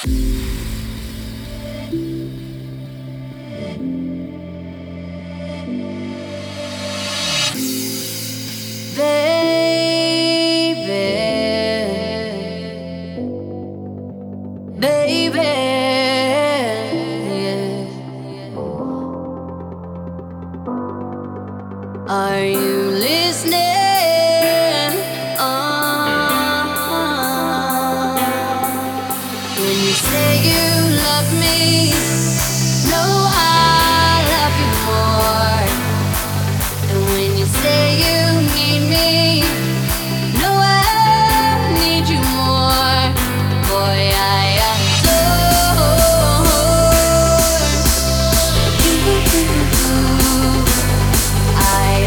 Are you listening? When you say you love me, no, I love you more. And when you say you need me, no, I need you more. Boy, I adore you. I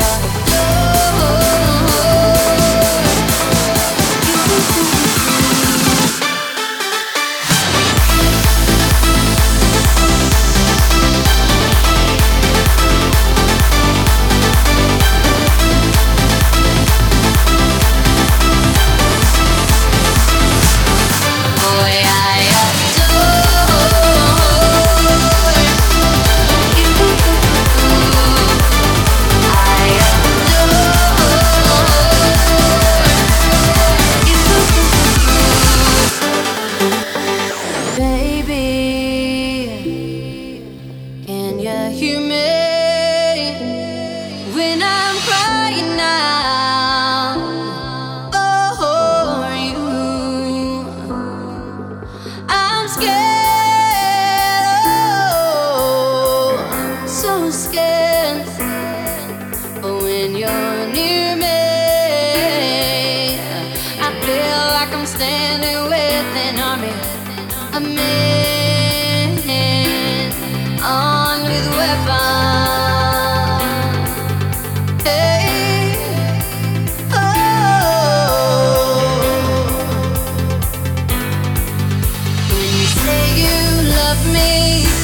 hear me when I'm crying now for you. I'm scared, oh, so scared. But when you're near me, I feel like I'm standing with an army of men armed with weapons. Hey, oh, when you say you love me,